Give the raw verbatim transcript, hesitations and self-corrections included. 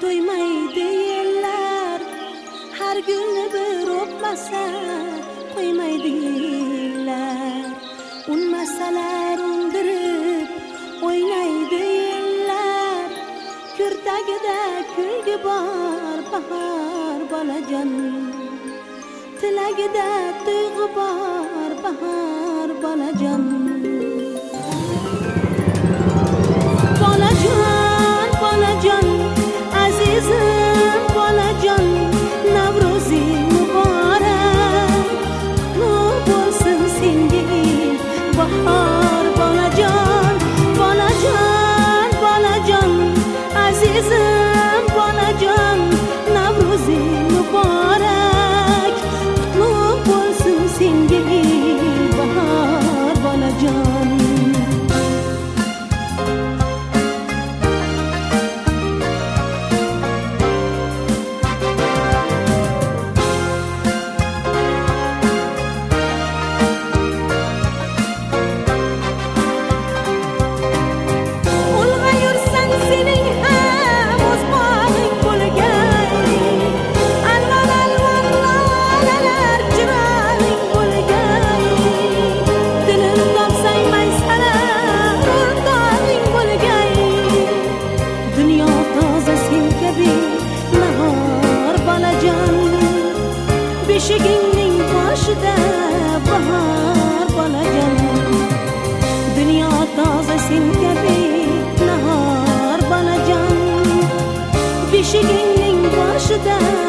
to'ymaydi yillar, har gulni bir o'pmasa qo'ymaydi yillar. Unmasalar undirib o'ynaydi yillar, kurtagida kulgi bor bahor bolajon, tilagida tuyg'u bor bahor bolajon. Bolajon, bolajon, azizim bolajon, Navro'zi muborak, qutlug' bo'lsin senga bahor bolajon. Bolajon, bolajon, azizim bolajon, Navro'zi muborak, qutlug' bo'lsin senga bahor bolajon. Beshigingning boshida bahor bolajon, dunyo toza sen kabi nahor bolajon. Beshigingning boshida